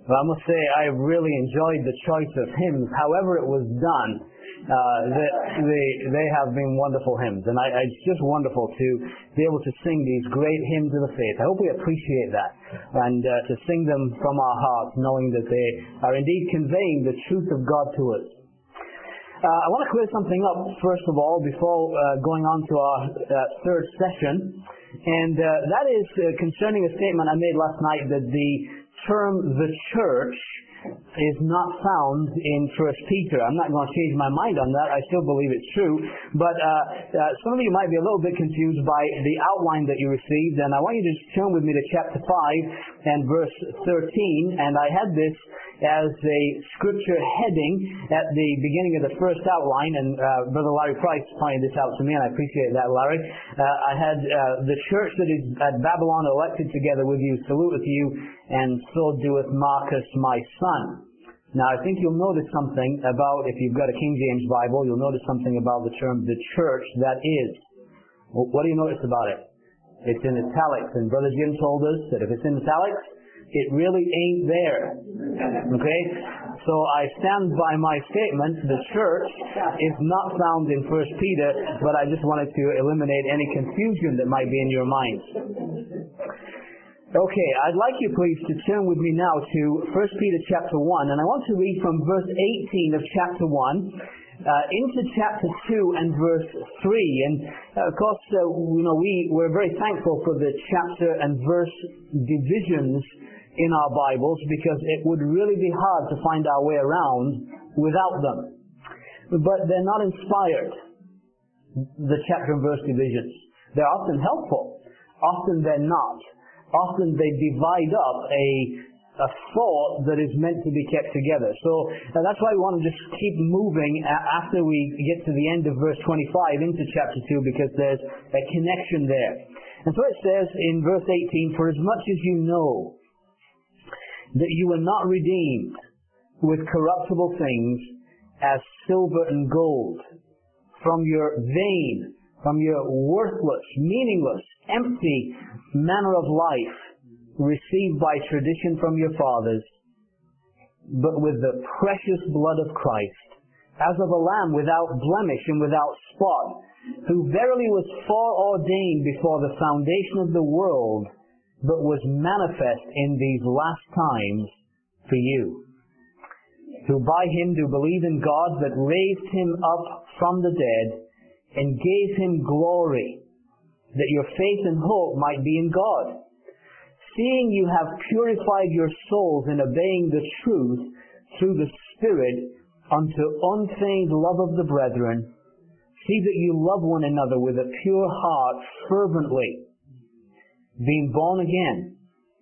Well, I must say I really enjoyed the choice of hymns. However it was done, they have been wonderful hymns. And it's just wonderful to be able to sing these great hymns of the faith. I hope we appreciate that. And to sing them from our hearts, knowing that they are indeed conveying the truth of God to us. I want to clear something up, first of all, before going on to our third session. And that is concerning a statement I made last night that the term the church is not found in 1 Peter. I'm not going to change my mind on that. I still believe it's true. But some of you might be a little bit confused by the outline that you received. And I want you to turn with me to chapter 5 and verse 13. And I had this as a scripture heading at the beginning of the first outline. And Brother Larry Price pointed this out to me, and I appreciate that, Larry. I had the church that is at Babylon elected together with you, saluteth you, and so doeth Marcus my son. Now, I think you'll notice something about, if you've got a King James Bible, you'll notice something about the term the church that is. Well, what do you notice about it? It's in italics, and Brother Jim told us that if it's in italics, it really ain't there. Okay? So I stand by my statement, the church is not found in 1 Peter, but I just wanted to eliminate any confusion that might be in your minds. Okay, I'd like you please to turn with me now to 1 Peter chapter 1, and I want to read from verse 18 of chapter 1 into chapter 2 and verse 3. And of course, we're very thankful for the chapter and verse divisions in our Bibles, because it would really be hard to find our way around without them. But they're not inspired, the chapter and verse divisions. They're often helpful. Often they're not. Often they divide up a thought that is meant to be kept together. So that's why we want to just keep moving after we get to the end of verse 25 into chapter 2, because there's a connection there. And so it says in verse 18, "For as much as you know that you were not redeemed with corruptible things as silver and gold from your vain, from your worthless, meaningless, empty manner of life received by tradition from your fathers, but with the precious blood of Christ, as of a lamb without blemish and without spot, who verily was foreordained before the foundation of the world, but was manifest in these last times for you, who by him do believe in God, that raised him up from the dead, and gave him glory, that your faith and hope might be in God. Seeing you have purified your souls in obeying the truth through the Spirit unto unfeigned love of the brethren, see that you love one another with a pure heart fervently, being born again,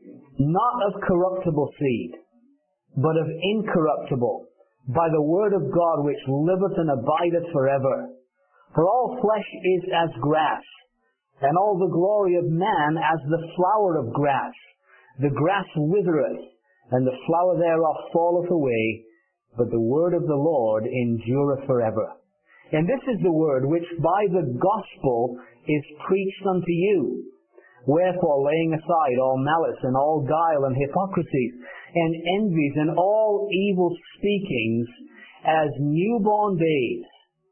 not of corruptible seed, but of incorruptible, by the word of God which liveth and abideth forever. For all flesh is as grass, and all the glory of man as the flower of grass. The grass withereth, and the flower thereof falleth away, but the word of the Lord endureth forever. And this is the word which by the gospel is preached unto you. Wherefore, laying aside all malice and all guile and hypocrisies and envies and all evil speakings, as newborn babes,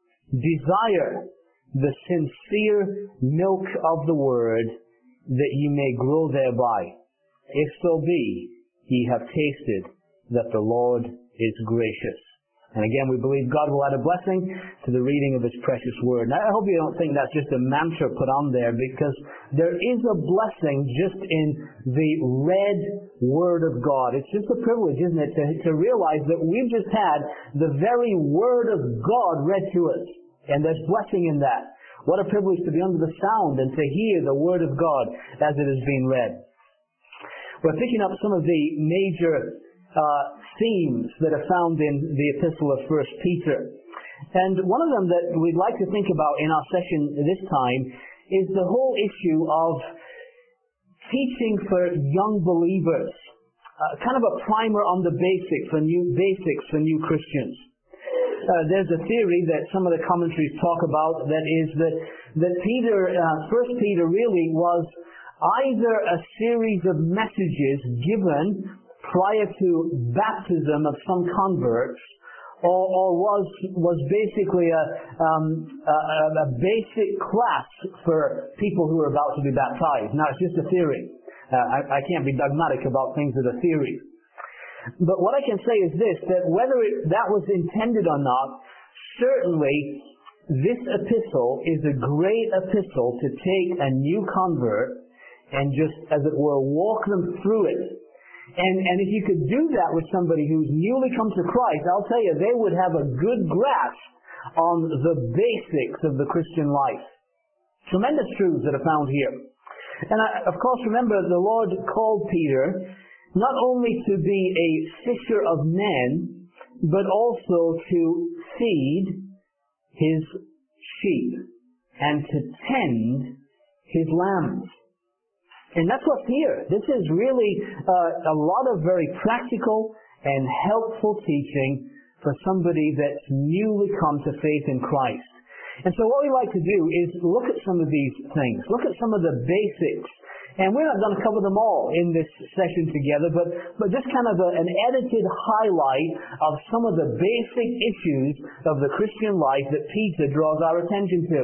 desire the sincere milk of the word, that ye may grow thereby. If so be, ye have tasted that the Lord is gracious. And again, we believe God will add a blessing to the reading of His precious word. Now, I hope you don't think that's just a mantra put on there, because there is a blessing just in the read word of God. It's just a privilege, isn't it, to realize that we've just had the very word of God read to us. And there's blessing in that. What a privilege to be under the sound and to hear the word of God as it is being read. We're picking up some of the major themes that are found in the epistle of 1 Peter. And one of them that we'd like to think about in our session this time is the whole issue of teaching for young believers. Kind of a primer on the basics for new Christians. There's a theory that some of the commentaries talk about, that is that Peter, 1 Peter really was either a series of messages given prior to baptism of some converts, or was basically a basic class for people who are about to be baptized. Now, it's just a theory. I can't be dogmatic about things that are theories. But what I can say is this, that whether that was intended or not, certainly this epistle is a great epistle to take a new convert and just, as it were, walk them through it. And if you could do that with somebody who's newly come to Christ, I'll tell you, they would have a good grasp on the basics of the Christian life. Tremendous truths that are found here. And of course, remember, the Lord called Peter not only to be a fisher of men, but also to feed his sheep and to tend his lambs. And that's what's here. This is really a lot of very practical and helpful teaching for somebody that's newly come to faith in Christ. And so what we like to do is look at some of these things. Look at some of the basics. And we're not going to cover them all in this session together, but just kind of an edited highlight of some of the basic issues of the Christian life that Peter draws our attention to.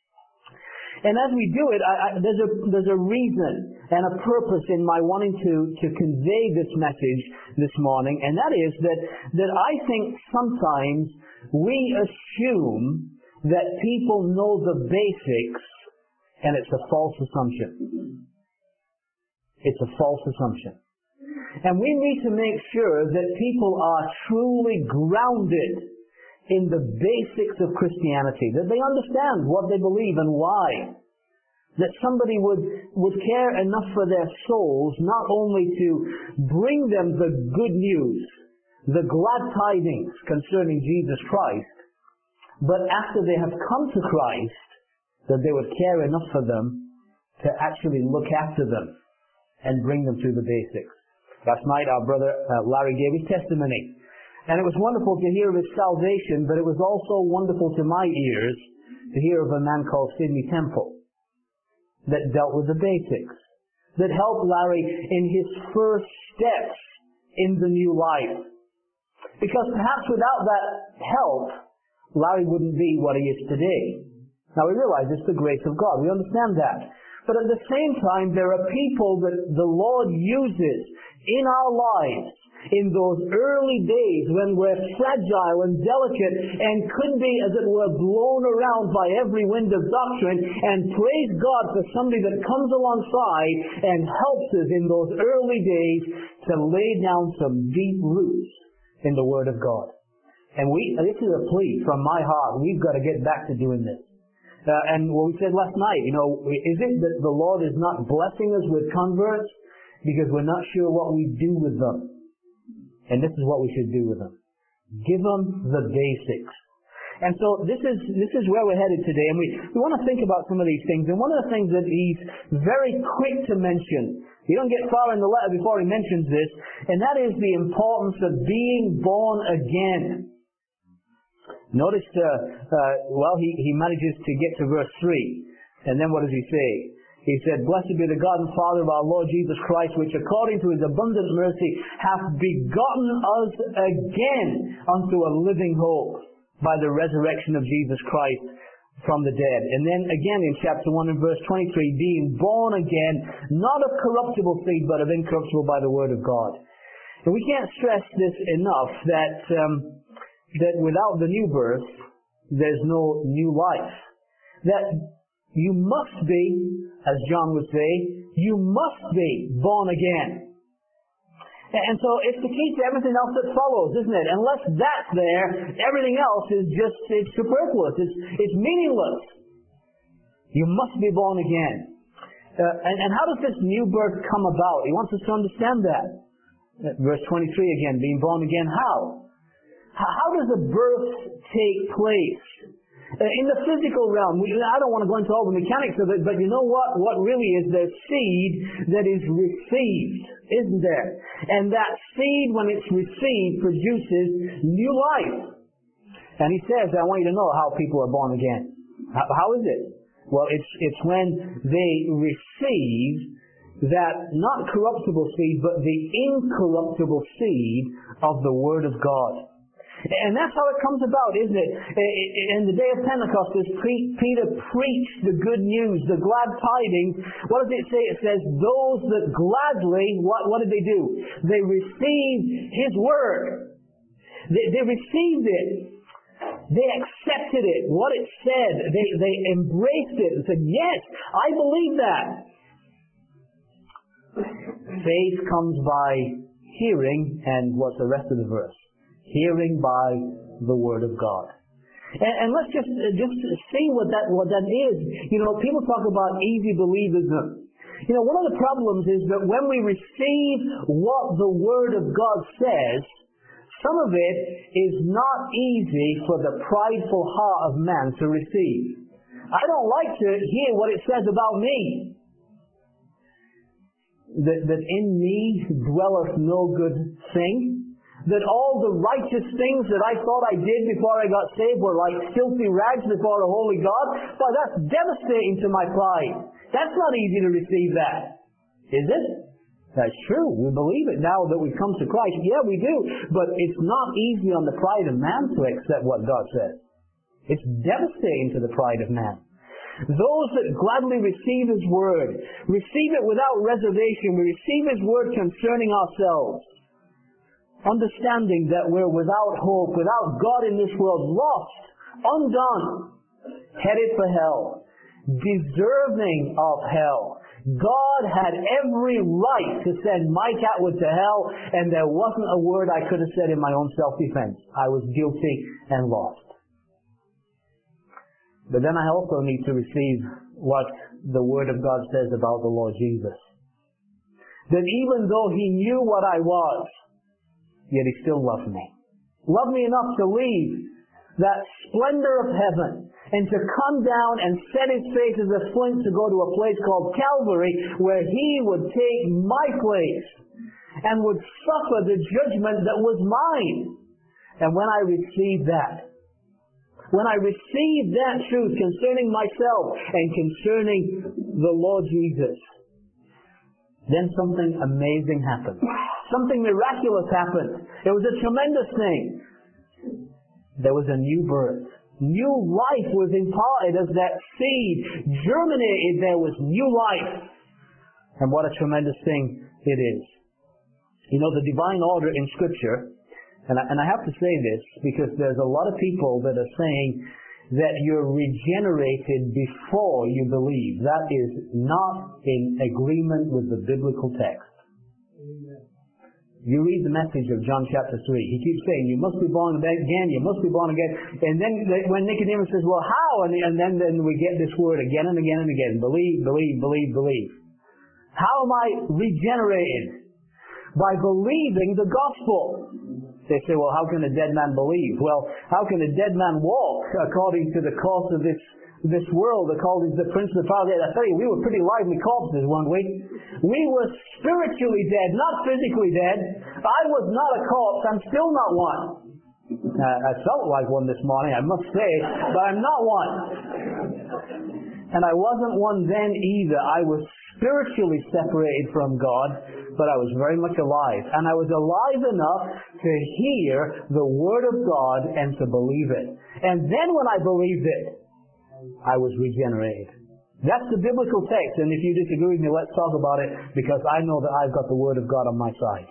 And as we do it, there's a reason and a purpose in my wanting to convey this message this morning, and that is that I think sometimes we assume that people know the basics, and it's a false assumption. It's a false assumption. And we need to make sure that people are truly grounded in the basics of Christianity, that they understand what they believe and why, that somebody would care enough for their souls not only to bring them the good news, the glad tidings concerning Jesus Christ, but after they have come to Christ, that they would care enough for them to actually look after them and bring them through the basics. Last night our brother Larry gave his testimony. And it was wonderful to hear of his salvation, but it was also wonderful to my ears to hear of a man called Sidney Temple that dealt with the basics, that helped Larry in his first steps in the new life. Because perhaps without that help, Larry wouldn't be what he is today. Now we realize it's the grace of God. We understand that. But at the same time, there are people that the Lord uses in our lives in those early days when we're fragile and delicate and could be, as it were, blown around by every wind of doctrine, and praise God for somebody that comes alongside and helps us in those early days to lay down some deep roots in the Word of God. And this is a plea from my heart. We've got to get back to doing this. And what we said last night, is it that the Lord is not blessing us with converts because we're not sure what we do with them? And this is what we should do with them. Give them the basics. And so this is where we're headed today. And we want to think about some of these things. And one of the things that he's very quick to mention, you don't get far in the letter before he mentions this, and that is the importance of being born again. Notice, he manages to get to verse 3. And then what does he say? He said, "Blessed be the God and Father of our Lord Jesus Christ, which according to his abundant mercy hath begotten us again unto a living hope by the resurrection of Jesus Christ from the dead." And then again in chapter 1 and verse 23, being born again, not of corruptible seed, but of incorruptible by the word of God. And we can't stress this enough that without the new birth, there's no new life. That you must be, as John would say, you must be born again. And so it's the key to everything else that follows, isn't it? Unless that's there, everything else is it's superfluous. It's meaningless. You must be born again. And how does this new birth come about? He wants us to understand that. Verse 23 again, being born again, how? How does a birth take place? In the physical realm, I don't want to go into all the mechanics of it, but you know what? What really is there's seed that is received, isn't there? And that seed, when it's received, produces new life. And he says, I want you to know how people are born again. How is it? Well, it's when they receive that not corruptible seed, but the incorruptible seed of the Word of God. And that's how it comes about, isn't it? In the day of Pentecost, as Peter preached the good news, the glad tidings, what does it say? It says, those that gladly, what did they do? They received His Word. They received it. They accepted it, what it said. They embraced it and said, yes, I believe that. Faith comes by hearing, and what's the rest of the verse? Hearing by the Word of God. And let's just see what that is. You know, people talk about easy believism. You know, one of the problems is that when we receive what the Word of God says, some of it is not easy for the prideful heart of man to receive. I don't like to hear what it says about me. That in me dwelleth no good thing. That all the righteous things that I thought I did before I got saved were like filthy rags before a holy God. Well, that's devastating to my pride. That's not easy to receive that. Is it? That's true. We believe it now that we've come to Christ. Yeah, we do. But it's not easy on the pride of man to accept what God says. It's devastating to the pride of man. Those that gladly receive His Word, receive it without reservation. We receive His Word concerning ourselves. Understanding that we're without hope, without God in this world, lost, undone, headed for hell, deserving of hell. God had every right to send Mike Atwood to hell, and there wasn't a word I could have said in my own self-defense. I was guilty and lost. But then I also need to receive what the Word of God says about the Lord Jesus. That even though He knew what I was, yet He still loved me. Loved me enough to leave that splendor of heaven and to come down and set His face as a flint to go to a place called Calvary, where He would take my place and would suffer the judgment that was mine. And when I received that, when I received that truth concerning myself and concerning the Lord Jesus, then something amazing happened. Something miraculous happened. It was a tremendous thing. There was a new birth. New life was imparted as that seed germinated. There was new life. And what a tremendous thing it is. You know, the divine order in Scripture, and I have to say this because there's a lot of people that are saying that you're regenerated before you believe. That is not in agreement with the biblical text. Amen. You read the message of John chapter 3. He keeps saying, you must be born again, you must be born again. And then when Nicodemus says, well, how? And then we get this word again and again and again. Believe, believe, believe, believe. How am I regenerated? By believing the gospel. They say, well, how can a dead man believe? Well, how can a dead man walk according to the course of this world, according to the prince of the power of the air? I tell you, we were pretty lively corpses, weren't we? We were spiritually dead, not physically dead. I was not a corpse. I'm still not one. I felt like one this morning, I must say, but I'm not one. And I wasn't one then either. I was spiritually separated from God, but I was very much alive. And I was alive enough to hear the Word of God and to believe it. And then when I believed it, I was regenerated. That's the biblical text, and if you disagree with me, let's talk about it, because I know that I've got the Word of God on my side.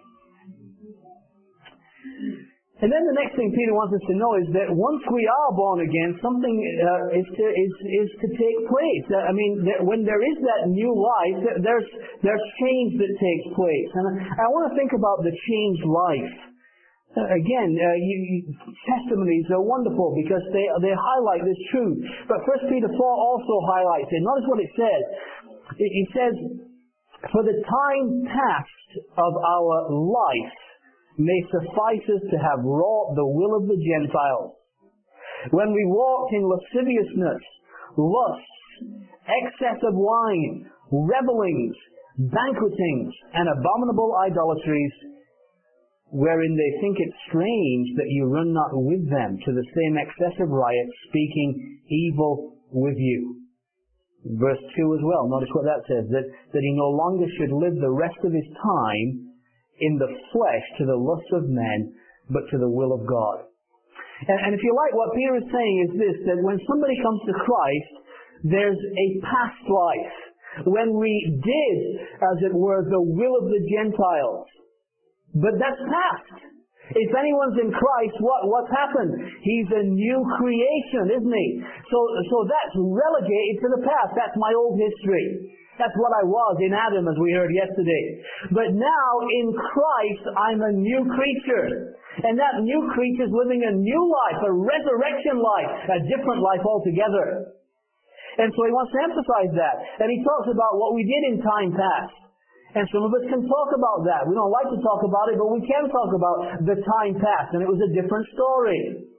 And then the next thing Peter wants us to know is that once we are born again, something is to take place. I mean, when there is that new life, there's change that takes place. And I want to think about the changed life. Again, testimonies are wonderful because they highlight this truth. But 1 Peter 4 also highlights it. Notice what it says. It says, for the time past of our life may suffice us to have wrought the will of the Gentiles, when we walked in lasciviousness, lusts, excess of wine, revellings, banquetings, and abominable idolatries, wherein they think it strange that you run not with them to the same excessive riot, speaking evil with you. Verse 2 as well, notice what that says, that he no longer should live the rest of his time in the flesh to the lusts of men, but to the will of God. And if you like, what Peter is saying is this, that when somebody comes to Christ, there's a past life, when we did, as it were, the will of the Gentiles. But that's past. If anyone's in Christ, what's happened? He's a new creation, isn't he? So that's relegated to the past. That's my old history. That's what I was in Adam, as we heard yesterday. But now, in Christ, I'm a new creature. And that new creature is living a new life, a resurrection life, a different life altogether. And so he wants to emphasize that. And he talks about what we did in time past. And some of us can talk about that. We don't like to talk about it, but we can talk about the time past. And it was a different story.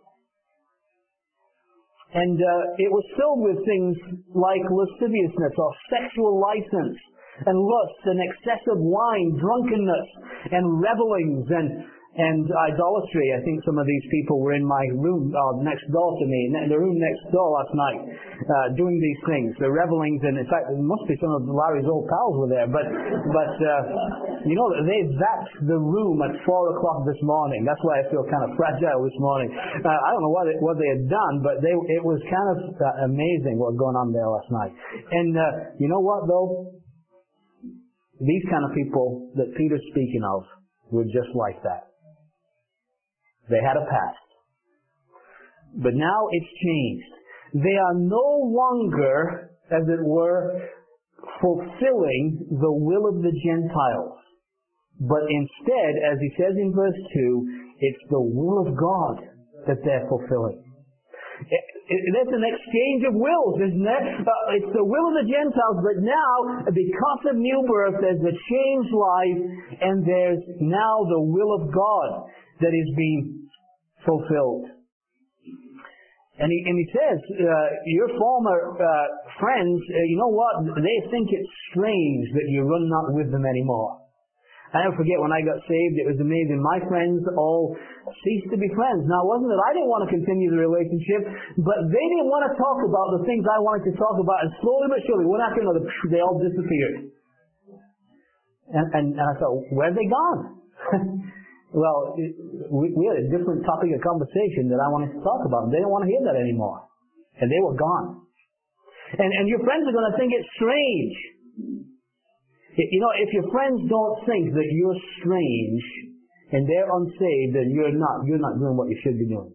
And it was filled with things like lasciviousness or sexual license and lust and excessive wine, drunkenness and revelings and idolatry. I think some of these people were in my room next door to me, in the room next door last night, doing these things. The revelings, and in fact, there must be some of Larry's old pals were there. But you know, they zapped the room at 4 o'clock this morning. That's why I feel kind of fragile this morning. I don't know what they had done, but it was kind of amazing what was going on there last night. And you know what, though? These kind of people that Peter's speaking of were just like that. They had a past. But now it's changed. They are no longer, as it were, fulfilling the will of the Gentiles. But instead, as he says in verse 2, it's the will of God that they're fulfilling. That's an exchange of wills, isn't it? It's the will of the Gentiles, but now, because of new birth, there's a changed life, and there's now the will of God that is being fulfilled. And he says, your former friends, you know what? They think it's strange that you run not with them anymore. I never forget when I got saved, it was amazing. My friends all ceased to be friends. Now, it wasn't that I didn't want to continue the relationship, but they didn't want to talk about the things I wanted to talk about, and slowly but surely, one after another, they all disappeared. And I thought, where have they gone? Well, we had a different topic of conversation that I wanted to talk about. They didn't want to hear that anymore. And they were gone. And your friends are going to think it's strange. You know, if your friends don't think that you're strange and they're unsaved, then you're not doing what you should be doing.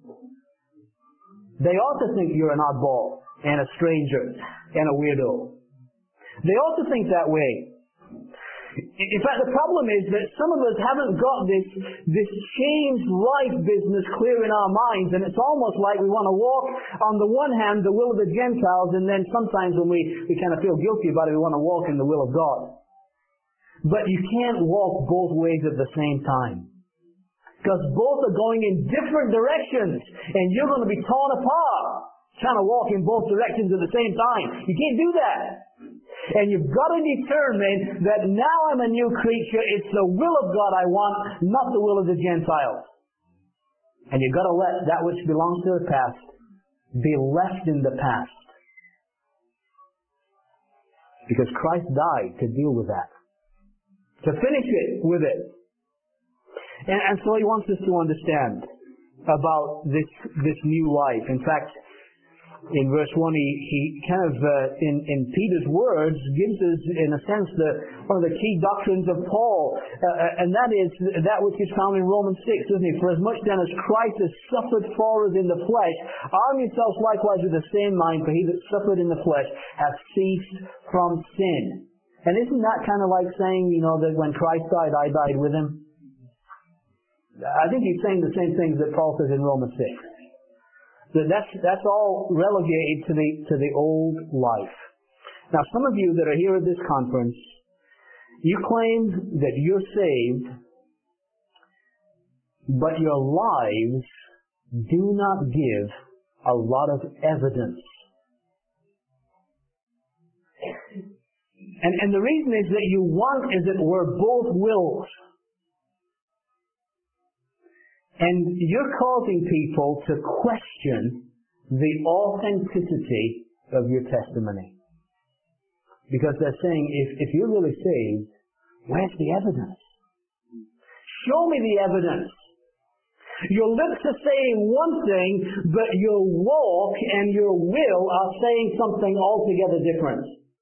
They ought to think you're an oddball and a stranger and a weirdo. They ought to think that way. In fact, the problem is that some of us haven't got this changed life business clear in our minds, and it's almost like we want to walk, on the one hand, the will of the Gentiles, and then sometimes when we kind of feel guilty about it, we want to walk in the will of God. But you can't walk both ways at the same time. Because both are going in different directions, and you're going to be torn apart trying to walk in both directions at the same time. You can't do that. And you've got to determine that now I'm a new creature. It's the will of God I want, not the will of the Gentiles. And you've got to let that which belongs to the past be left in the past. Because Christ died to deal with that. To finish it with it. And so he wants us to understand about this new life. In fact, in verse 1, he kind of, in Peter's words, gives us, in a sense, one of the key doctrines of Paul. And that is that which is found in Romans 6, isn't it? For as much then as Christ has suffered for us in the flesh, arm yourselves likewise with the same mind, for he that suffered in the flesh hath ceased from sin. And isn't that kind of like saying, you know, that when Christ died, I died with him? I think he's saying the same things that Paul says in Romans 6. That's all relegated to the old life. Now, some of you that are here at this conference, you claim that you're saved, but your lives do not give a lot of evidence. And the reason is that you want, as it were, both wills. And you're causing people to question the authenticity of your testimony. Because they're saying, if you're really saved, where's the evidence? Show me the evidence. Your lips are saying one thing, but your walk and your will are saying something altogether different.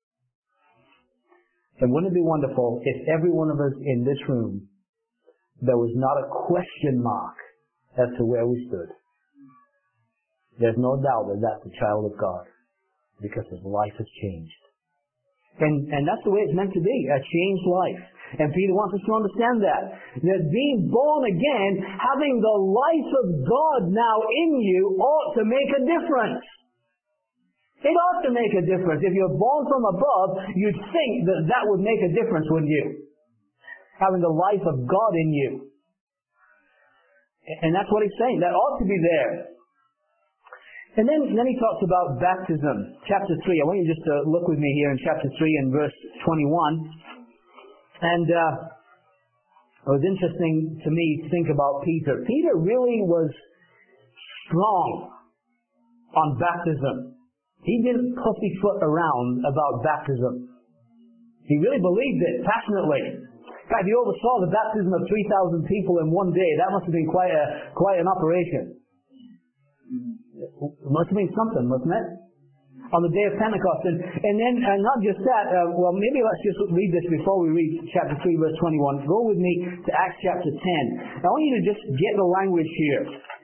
And wouldn't it be wonderful if every one of us in this room, there was not a question mark as to where we stood? There's no doubt that that's a child of God, because his life has changed. And that's the way it's meant to be, a changed life. And Peter wants us to understand that being born again, having the life of God now in you, ought to make a difference. It ought to make a difference. If you're born from above, you'd think that would make a difference, wouldn't you? Having the life of God in you. And that's what he's saying. That ought to be there. And then he talks about baptism. Chapter 3. I want you just to look with me here in chapter 3 and verse 21. And it was interesting to me to think about Peter. Peter really was strong on baptism. He didn't pussyfoot around about baptism. He really believed it passionately. In fact, he oversaw the baptism of 3,000 people in one day. That must have been quite an operation. It must have been something, mustn't it? On the day of Pentecost. And then, not just that, maybe let's just read this before we read chapter 3, verse 21. Go with me to Acts chapter 10. I want you to just get the language here.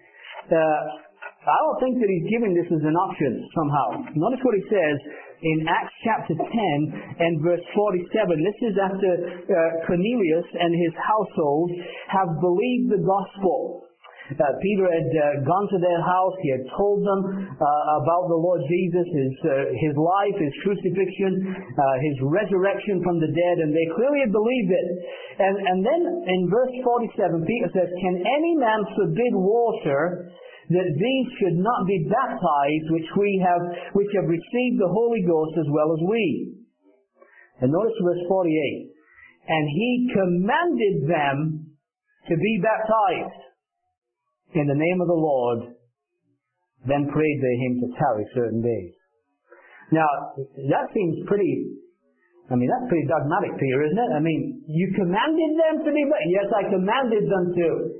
I don't think that he's giving this as an option somehow. Notice what he says in Acts chapter 10 and verse 47. This is after Cornelius and his household have believed the gospel. Peter had gone to their house. He had told them about the Lord Jesus, his life, his crucifixion, his resurrection from the dead, and they clearly had believed it. And then in verse 47, Peter says, "Can any man forbid water that these should not be baptized, which have received the Holy Ghost as well as we?" And notice verse 48. "And he commanded them to be baptized in the name of the Lord, then prayed they him to tarry certain days." Now, that seems that's pretty dogmatic, Peter, isn't it? I mean, you commanded them to be baptized. Yes, I commanded them to.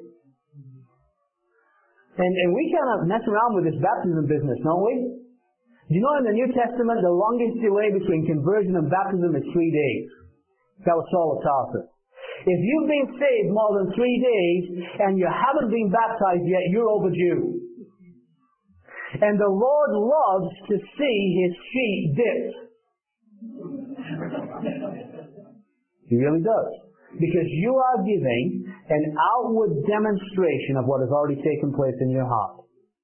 And we kind of mess around with this baptism business, don't we? Do you know in the New Testament, the longest delay between conversion and baptism is 3 days. That was Saul of Tarsus. If you've been saved more than 3 days and you haven't been baptized yet, you're overdue. And the Lord loves to see his sheep dipped. He really does. Because you are giving an outward demonstration of what has already taken place in your heart.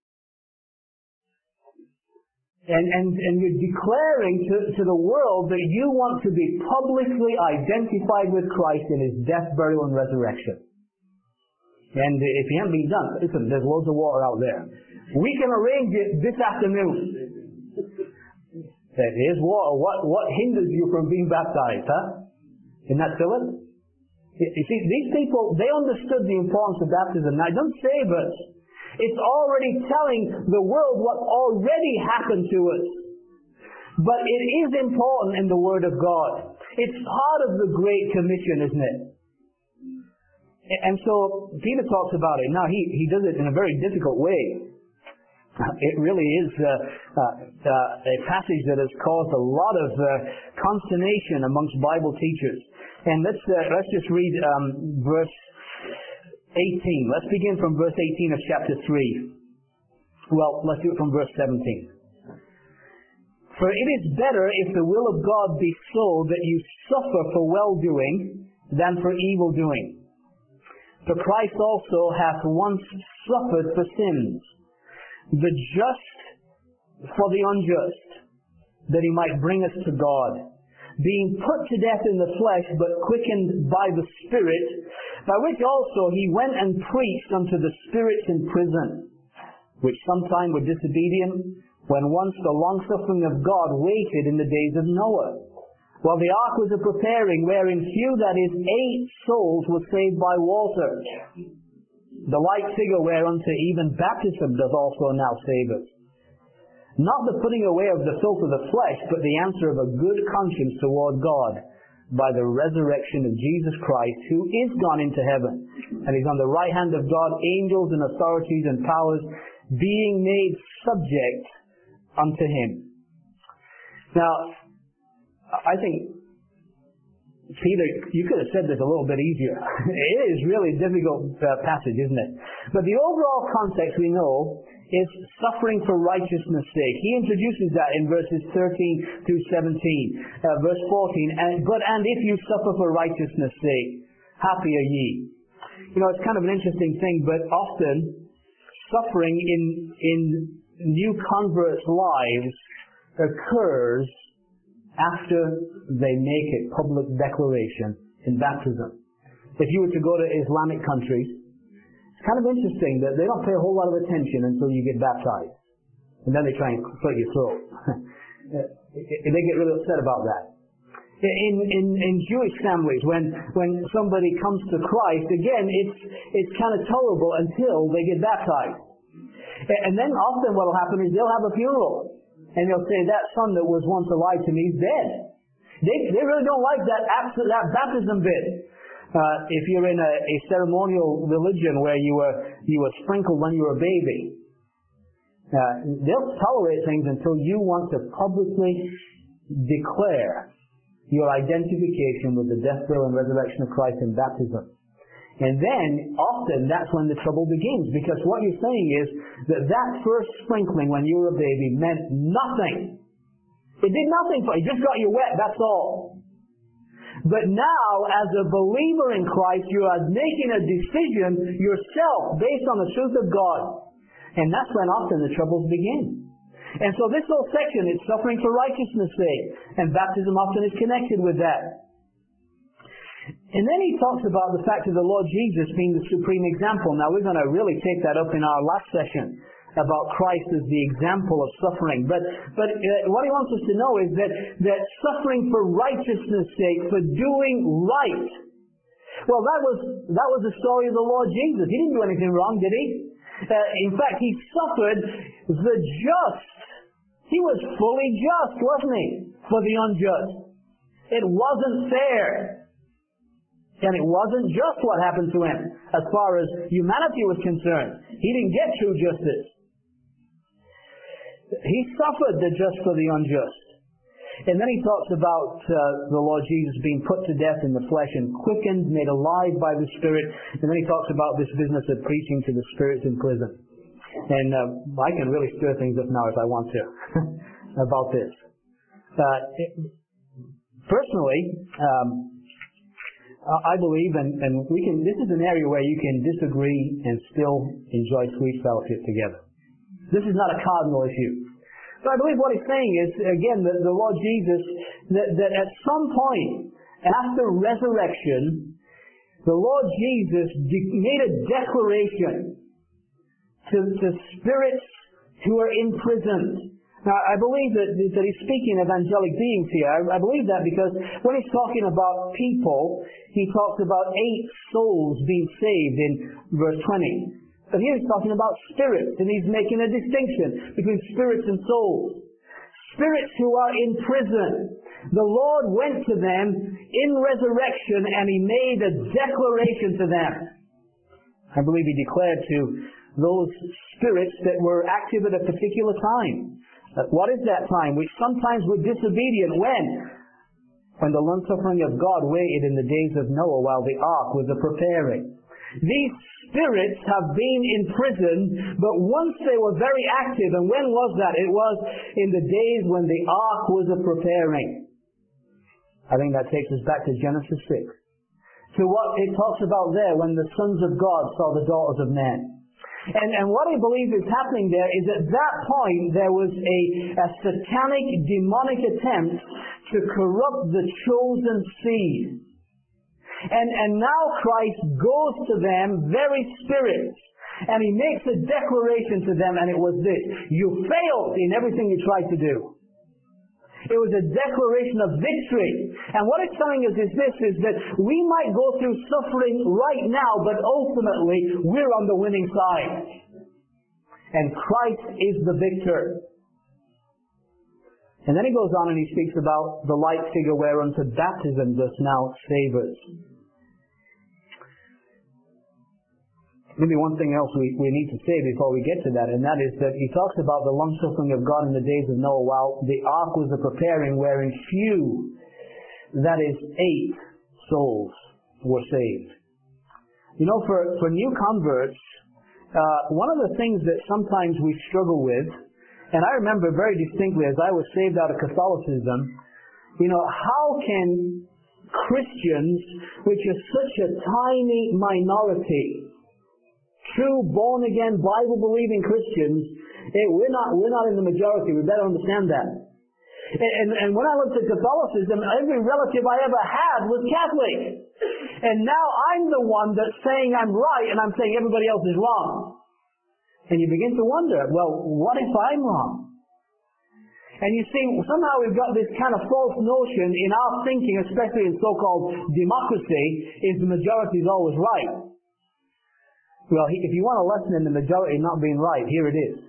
And you're declaring to the world that you want to be publicly identified with Christ in his death, burial, and resurrection. And if you haven't been done, listen, there's loads of water out there. We can arrange it this afternoon. Here's water. What hinders you from being baptized, huh? Isn't that silly? You see, these people, they understood the importance of baptism. Now, don't save us. It's already telling the world what already happened to us. But it is important in the Word of God. It's part of the Great Commission, isn't it? And so, Peter talks about it. Now, he does it in a very difficult way. It really is a passage that has caused a lot of consternation amongst Bible teachers. And let's just read verse 18. Let's begin from verse 18 of chapter 3. Well, let's do it from verse 17. "For it is better, if the will of God be so, that you suffer for well-doing than for evil-doing. For Christ also hath once suffered for sins, the just for the unjust, that he might bring us to God, being put to death in the flesh, but quickened by the Spirit, by which also he went and preached unto the spirits in prison, which sometime were disobedient, when once the longsuffering of God waited in the days of Noah, while the ark was a preparing, wherein few, that is, 8 souls, were saved by water. The like figure whereunto even baptism does also now save us. not the putting away of the filth of the flesh, but the answer of a good conscience toward God by the resurrection of Jesus Christ, who is gone into heaven, and He's on the right hand of God, angels and authorities and powers being made subject unto Him. Now, I think, Peter, you could have said this a little bit easier. It is really a difficult passage, isn't it? But the overall context we know is suffering for righteousness' sake. He introduces that in verses 13 through 17. Verse 14, and if you suffer for righteousness' sake, happy are ye. You know, it's kind of an interesting thing, but often suffering in new converts' lives occurs after they make a public declaration in baptism. If you were to go to Islamic countries, it's kind of interesting that they don't pay a whole lot of attention until you get baptized. And then they try and slit your throat. They get really upset about that. In Jewish families, when somebody comes to Christ, again, it's kind of tolerable until they get baptized. And then often what will happen is they'll have a funeral. And they'll say, that son that was once alive to me is dead. They really don't like that baptism bit. If you're in a ceremonial religion where you were sprinkled when you were a baby, they'll tolerate things until you want to publicly declare your identification with the death, burial, and resurrection of Christ in baptism. And then, often, that's when the trouble begins, because what you're saying is that first sprinkling when you were a baby meant nothing. It did nothing for you. It just got you wet, that's all. But now, as a believer in Christ, you are making a decision yourself based on the truth of God. And that's when often the troubles begin. And so this whole section is suffering for righteousness' sake. And baptism often is connected with that. And then he talks about the fact of the Lord Jesus being the supreme example. Now we're going to really take that up in our last session about Christ as the example of suffering. But what he wants us to know is that suffering for righteousness' sake, for doing right. Well, that was the story of the Lord Jesus. He didn't do anything wrong, did he? In fact, he suffered the just. He was fully just, wasn't he? For the unjust. It wasn't fair. And it wasn't just what happened to him as far as humanity was concerned. He didn't get true justice. He suffered the just for the unjust. And then he talks about the Lord Jesus being put to death in the flesh and quickened, made alive by the Spirit. And then he talks about this business of preaching to the spirits in prison. And I can really stir things up now if I want to about this. Personally, I believe, and we can. This is an area where you can disagree and still enjoy sweet fellowship together. This is not a cardinal issue. But I believe what he's saying is, again, that the Lord Jesus, that at some point after resurrection, the Lord Jesus made a declaration to spirits who are imprisoned. Now, I believe that he's speaking of angelic beings here. I believe that because when he's talking about people, he talks about 8 souls being saved in verse 20. But here he's talking about spirits, and he's making a distinction between spirits and souls. Spirits who are in prison. The Lord went to them in resurrection, and he made a declaration to them. I believe he declared to those spirits that were active at a particular time. What is that time? Which sometimes were disobedient. When the long-suffering of God waited in the days of Noah while the ark was a preparing. These spirits have been in prison, but once they were very active. And when was that? It was in the days when the ark was a preparing. I think that takes us back to Genesis 6. To what it talks about there when the sons of God saw the daughters of men. And what I believe is happening there is at that point there was a satanic, demonic attempt to corrupt the chosen seed. And now Christ goes to them, very spirits, and he makes a declaration to them, and it was this: you failed in everything you tried to do. It was a declaration of victory. And what it's telling us is this, is that we might go through suffering right now, but ultimately we're on the winning side. And Christ is the victor. And then he goes on and he speaks about the light figure whereunto baptism does now save us. Maybe one thing else we need to say before we get to that, and that is that he talks about the long-suffering of God in the days of Noah while the ark was a preparing, wherein few, that is 8 souls, were saved. You know, for new converts, one of the things that sometimes we struggle with, and I remember very distinctly as I was saved out of Catholicism, you know, how can Christians, which are such a tiny minority, true born-again, Bible-believing Christians, we're not in the majority. We better understand that. And when I looked at Catholicism, every relative I ever had was Catholic. And now I'm the one that's saying I'm right, and I'm saying everybody else is wrong. And you begin to wonder, well, what if I'm wrong? And you see, somehow we've got this kind of false notion in our thinking, especially in so-called democracy, is the majority is always right. Well, if you want a lesson in the majority not being right, here it is.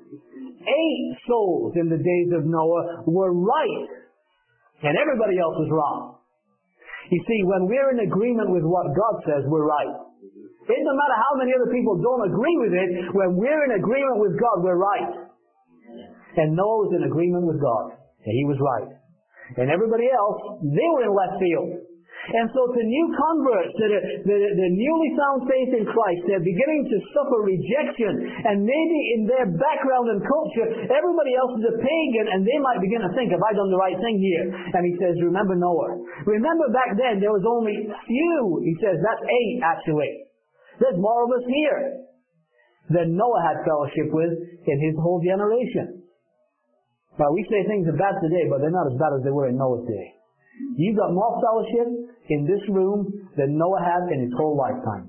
8 souls in the days of Noah were right, and everybody else was wrong. You see, when we're in agreement with what God says, we're right. It doesn't matter how many other people don't agree with it, when we're in agreement with God, we're right. And Noah was in agreement with God, and he was right. And everybody else, they were in left field. And so to new converts that are the newly found faith in Christ, they're beginning to suffer rejection, and maybe in their background and culture, everybody else is a pagan, and they might begin to think, have I done the right thing here? And he says, remember Noah. Remember back then there was only few, he says, that's 8 actually. There's more of us here than Noah had fellowship with in his whole generation. Now we say things are bad today, but they're not as bad as they were in Noah's day. You've got more fellowship in this room than Noah had in his whole lifetime.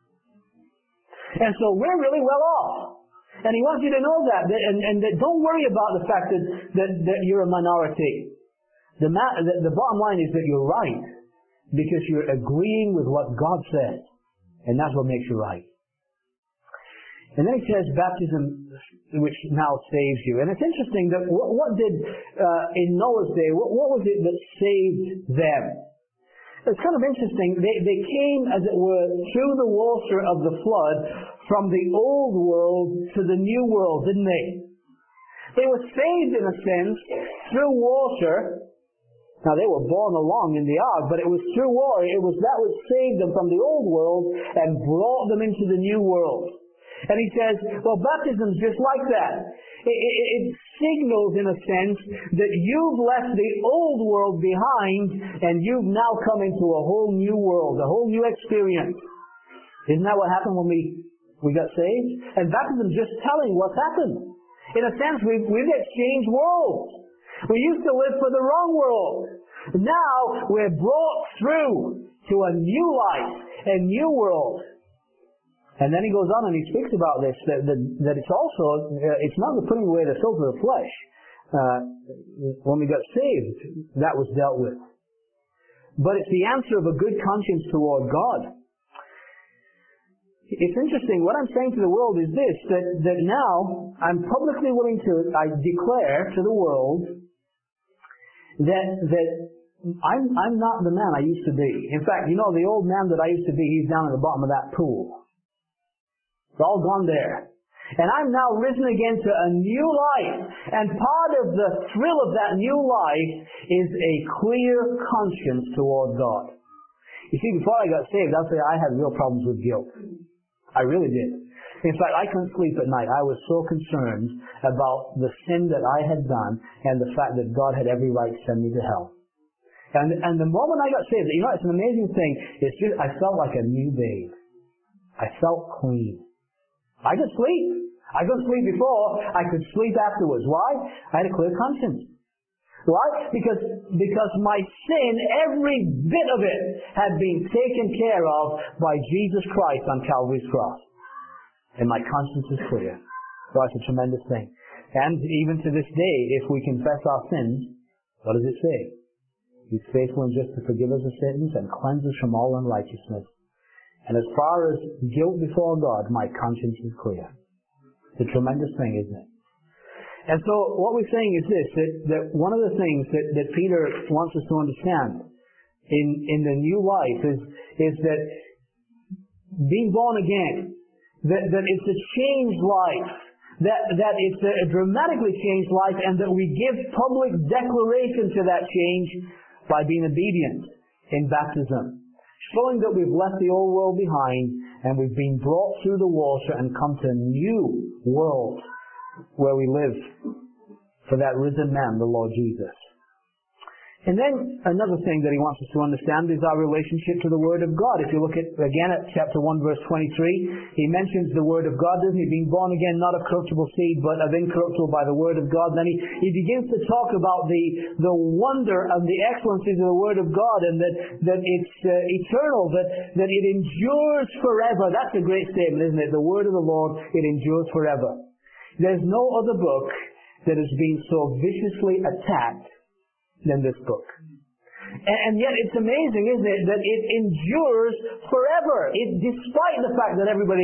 And so we're really well off. And he wants you to know that. And that don't worry about the fact that you're a minority. The bottom line is that you're right because you're agreeing with what God says. And that's what makes you right. And then he says baptism which now saves you. And it's interesting that what did in Noah's day, what was it that saved them? It's kind of interesting. They came, as it were, through the water of the flood from the old world to the new world, didn't they? They were saved, in a sense, through water. Now, they were born along in the ark, but it was through water. It was that which saved them from the old world and brought them into the new world. And he says, well, baptism's just like that. It signals, in a sense, that you've left the old world behind and you've now come into a whole new world, a whole new experience. Isn't that what happened when we got saved? And baptism's just telling what's happened. In a sense, we've exchanged worlds. We used to live for the wrong world. Now we're brought through to a new life, a new world. And then he goes on and he speaks about this, that it's also, it's not the putting away the filth of the flesh. When we got saved, that was dealt with. But it's the answer of a good conscience toward God. It's interesting, what I'm saying to the world is this, that now I'm publicly willing to, I declare to the world that I'm not the man I used to be. In fact, you know, the old man that I used to be, he's down at the bottom of that pool. It's all gone there. And I'm now risen again to a new life. And part of the thrill of that new life is a clear conscience toward God. You see, before I got saved, I'll say I had real problems with guilt. I really did. In fact, I couldn't sleep at night. I was so concerned about the sin that I had done and the fact that God had every right to send me to hell. And the moment I got saved, you know, it's an amazing thing. It's just, I felt like a new babe. I felt clean. I could sleep. I couldn't sleep before. I could sleep afterwards. Why? I had a clear conscience. Why? Because my sin, every bit of it, had been taken care of by Jesus Christ on Calvary's cross. And my conscience is clear. So it's a tremendous thing. And even to this day, if we confess our sins, what does it say? He's faithful and just to forgive us of sins and cleanse us from all unrighteousness. And as far as guilt before God, my conscience is clear. It's a tremendous thing, isn't it? And so what we're saying is this, that one of the things that Peter wants us to understand in the new life is that being born again, that it's a changed life, that it's a dramatically changed life, and that we give public declaration to that change by being obedient in baptism, showing that we've left the old world behind and we've been brought through the water and come to a new world where we live for that risen man, the Lord Jesus. And then another thing that he wants us to understand is our relationship to the Word of God. If you look again at chapter 1 verse 23, he mentions the Word of God, doesn't he? Being born again, not of corruptible seed, but of incorruptible by the Word of God. Then he begins to talk about the wonder and the excellencies of the Word of God, and that it's eternal, that it endures forever. That's a great statement, isn't it? The Word of the Lord, it endures forever. There's no other book that has been so viciously attacked than this book. And yet it's amazing, isn't it, that it endures forever. Despite the fact that everybody,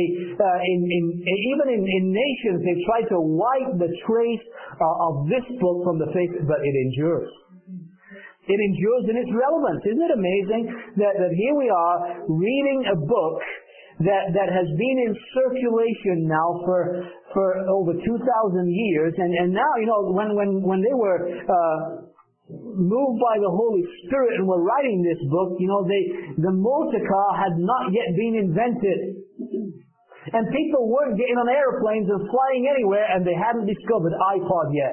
even in nations, they try to wipe the trace of this book from the face, but it endures. It endures in its relevance. Isn't it amazing that here we are reading a book that has been in circulation now for over 2,000 years, and now, you know, when they were moved by the Holy Spirit and were writing this book, you know, the motor car had not yet been invented. And people weren't getting on airplanes and flying anywhere, and they hadn't discovered iPod yet.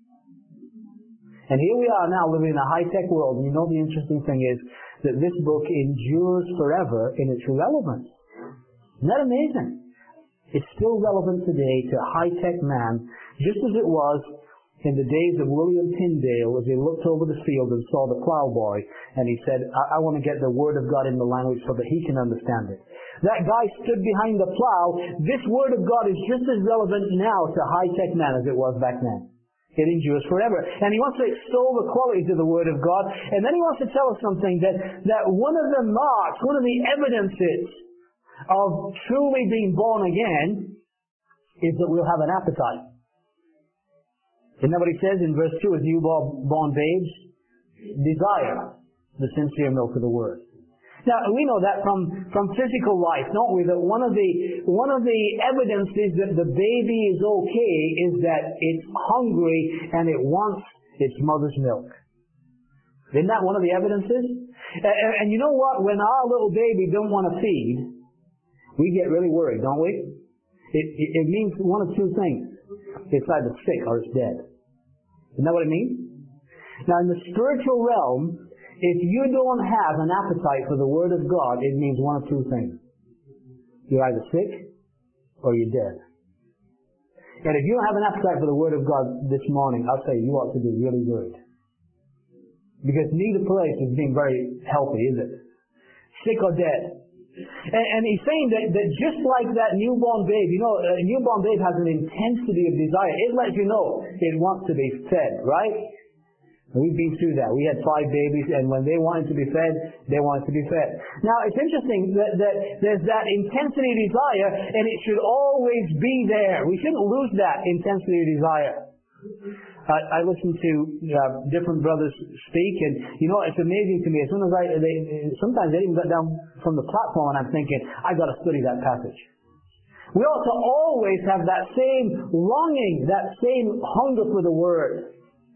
And here we are now living in a high-tech world. And you know, the interesting thing is that this book endures forever in its relevance. Isn't that amazing? It's still relevant today to a high-tech man, just as it was in the days of William Tyndale, as he looked over the field and saw the plowboy, and he said, I want to get the Word of God in the language so that he can understand it. That guy stood behind the plow. This Word of God is just as relevant now to high-tech man as it was back then. It endures forever. And he wants to extol the qualities of the Word of God, and then he wants to tell us something, that one of the marks, one of the evidences of truly being born again is that we'll have an appetite. Isn't that what he says in verse 2? As newborn babes desire the sincere milk of the Word. Now, we know that from physical life, don't we? That one of the evidences that the baby is okay is that it's hungry and it wants its mother's milk. Isn't that one of the evidences? And you know what? When our little baby don't want to feed, we get really worried, don't we? It means one of two things. It's either sick or it's dead. Isn't that what it means? Now, in the spiritual realm, if you don't have an appetite for the Word of God, it means one of two things. You're either sick or you're dead. And if you don't have an appetite for the Word of God this morning, I'll tell you ought to be really worried. Because neither place is being very healthy, is it? Sick or dead. And he's saying that just like that newborn babe, you know, a newborn babe has an intensity of desire. It lets you know it wants to be fed, right? We've been through that. We had 5 babies, and when they wanted to be fed, they wanted to be fed. Now, it's interesting that there's that intensity of desire, and it should always be there. We shouldn't lose that intensity of desire. I listen to different brothers speak, and you know, it's amazing to me. As soon as sometimes they even got down from the platform, and I'm thinking, I got to study that passage. We ought to always have that same longing, that same hunger for the Word.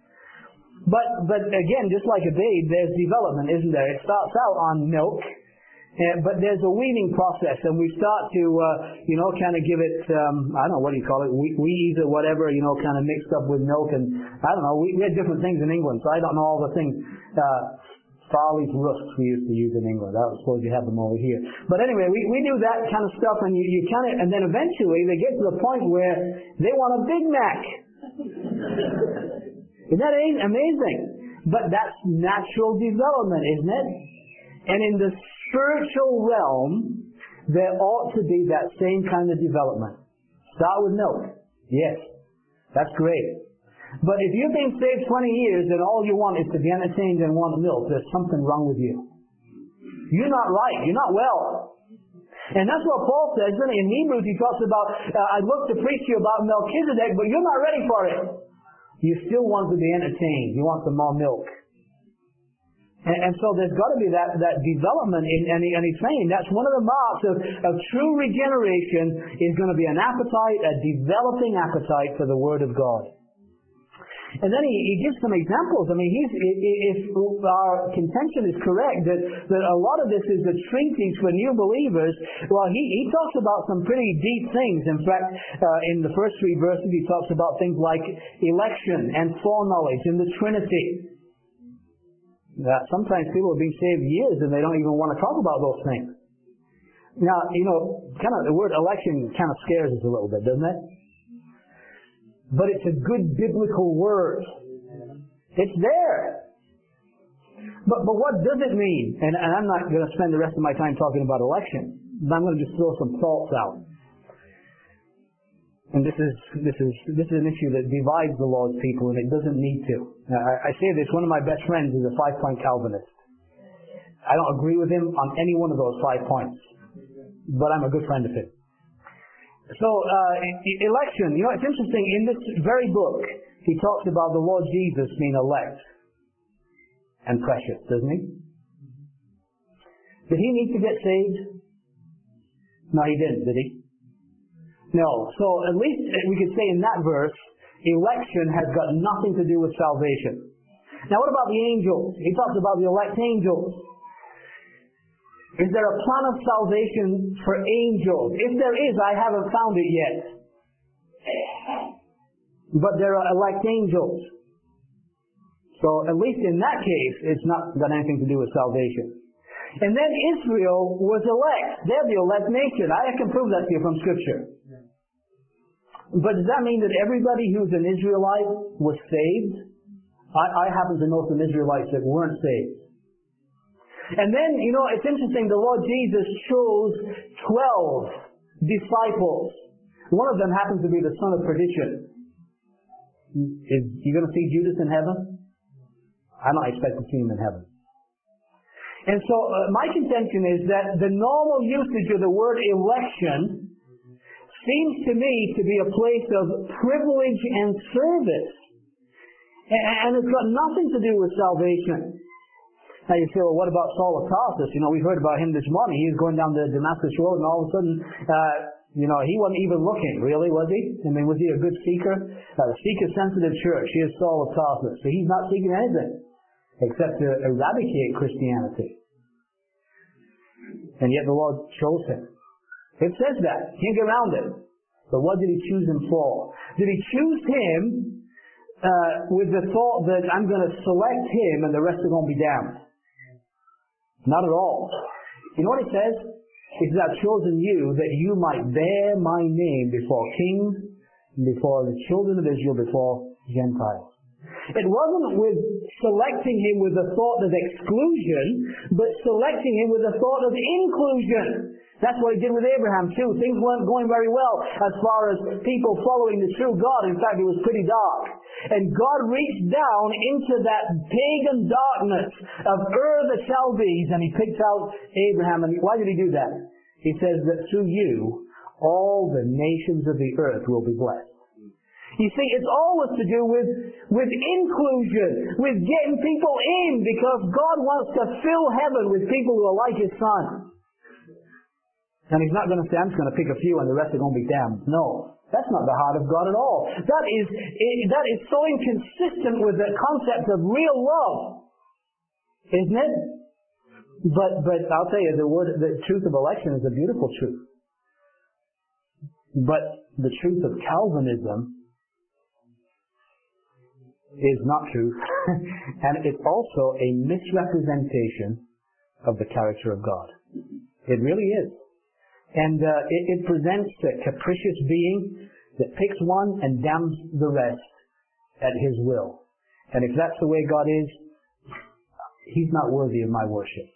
But again, just like a babe, there's development, isn't there? It starts out on milk, but there's a weaning process, and we start to, kind of give it, I don't know, what do you call it, wheeze or whatever, kind of mixed up with milk, and I don't know, we had different things in England, so I don't know all the things. Farley's rusks we used to use in England. I suppose you have them over here. But anyway, we do that kind of stuff, and you kind of, and then eventually they get to the point where they want a Big Mac. Isn't that amazing? But that's natural development, isn't it? And in the spiritual realm, there ought to be that same kind of development. Start with milk. Yes, that's great. But if you've been saved 20 years and all you want is to be entertained and want milk, there's something wrong with you. You're not right. You're not well. And that's what Paul says, isn't it? In Hebrews he talks about, I'd love to preach to you about Melchizedek, but you're not ready for it. you still want to be entertained. You want some more milk. And so there's got to be that development and he's saying that's one of the marks of true regeneration is going to be an appetite, a developing appetite for the Word of God. And then he gives some examples. I mean, if our contention is correct that a lot of this is a treatise for new believers, well, he talks about some pretty deep things. In fact, in the first 3 verses, he talks about things like election and foreknowledge and the Trinity. Sometimes people have been saved years and they don't even want to talk about those things. Now, kind of the word election kind of scares us a little bit, doesn't it? But it's a good biblical word. It's there. But what does it mean? And I'm not going to spend the rest of my time talking about election. I'm going to just throw some thoughts out. And this is an issue that divides the Lord's people, and it doesn't need to. I say this, one of my best friends is a 5-point Calvinist. I don't agree with him on any one of those 5 points, but I'm a good friend of his. So, election, it's interesting, in this very book, he talks about the Lord Jesus being elect and precious, doesn't he? Did he need to get saved? No, he didn't, did he? No. So at least we could say in that verse, election has got nothing to do with salvation. Now what about the angels? He talks about the elect angels. Is there a plan of salvation for angels? If there is, I haven't found it yet. But there are elect angels. So at least in that case, it's not got anything to do with salvation. And then Israel was elect. They're the elect nation. I can prove that to you from Scripture. But does that mean that everybody who's an Israelite was saved? I happen to know some Israelites that weren't saved. And then, it's interesting, the Lord Jesus chose 12 disciples. One of them happens to be the son of perdition. Is you going to see Judas in heaven? I don't expect to see him in heaven. And so my contention is that the normal usage of the word election seems to me to be a place of privilege and service. And it's got nothing to do with salvation. Now you say, well, what about Saul of Tarsus? We heard about him this morning. He was going down the Damascus Road and all of a sudden, he wasn't even looking, really, was he? I mean, was he a good seeker? The seeker-sensitive church, here's Saul of Tarsus. So he's not seeking anything except to eradicate Christianity. And yet the Lord chose him. It says that. Can't get around it. But what did he choose him for? Did he choose him with the thought that I'm going to select him and the rest are going to be damned? Not at all. You know what it says? It says, I've chosen you that you might bear my name before kings, before the children of Israel, before Gentiles. It wasn't with selecting him with the thought of exclusion, but selecting him with the thought of inclusion. That's what he did with Abraham too. Things weren't going very well as far as people following the true God. In fact, it was pretty dark. And God reached down into that pagan darkness of Ur the Chaldees, and he picked out Abraham. And why did he do that? He says that through you, all the nations of the earth will be blessed. You see, it's always to do with inclusion, with getting people in, because God wants to fill heaven with people who are like His Son. And He's not going to say, I'm just going to pick a few and the rest are going to be damned. No, that's not the heart of God at all. That is so inconsistent with the concept of real love, isn't it? But I'll tell you, the truth of election is a beautiful truth. But the truth of Calvinism is not true. And it's also a misrepresentation of the character of God. It really is. And it presents a capricious being that picks one and damns the rest at His will. And if that's the way God is, He's not worthy of my worship.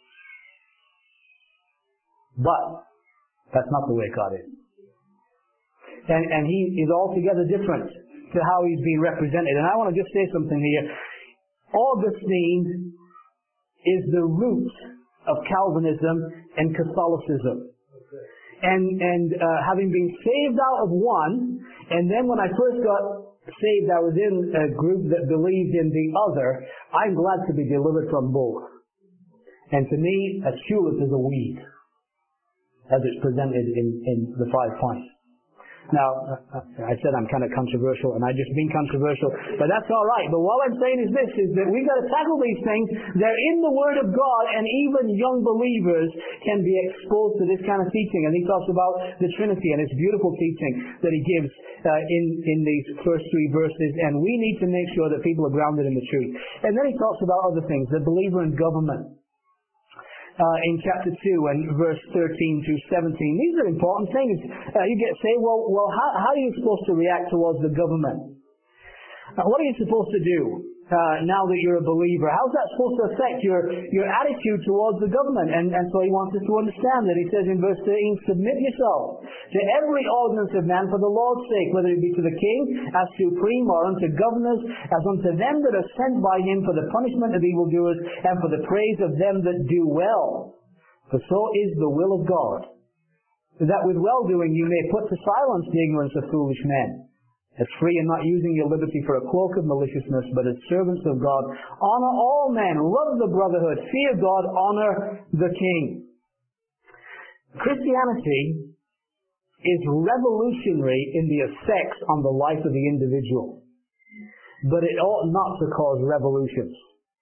But that's not the way God is. And He is altogether different to how He's being represented. And I want to just say something here. Augustine is the root of Calvinism and Catholicism. and having been saved out of one, and then when I first got saved, I was in a group that believed in the other. I'm glad to be delivered from both. And to me, a tulip is a weed, as it's presented in the 5 points. Now, I said I'm kind of controversial, and I've just been controversial, but that's all right. But what I'm saying is this, is that we've got to tackle these things. They're in the Word of God, and even young believers can be exposed to this kind of teaching. And he talks about the Trinity, and it's beautiful teaching that he gives in these first 3 verses, and we need to make sure that people are grounded in the truth. And then he talks about other things, the believer in government. In chapter 2 and verse 13 through 17. These are important things. You say, well, how are you supposed to react towards the government? What are you supposed to do now that you're a believer? How's that supposed to affect your attitude towards the government? And so he wants us to understand that. He says in verse 13, submit yourself to every ordinance of man for the Lord's sake, whether it be to the king as supreme, or unto governors as unto them that are sent by him for the punishment of evildoers and for the praise of them that do well. For so is the will of God, that with well-doing you may put to silence the ignorance of foolish men. As free and not using your liberty for a cloak of maliciousness, but as servants of God. Honor all men, love the brotherhood, fear God, honor the king. Christianity is revolutionary in the effects on the life of the individual. But it ought not to cause revolutions.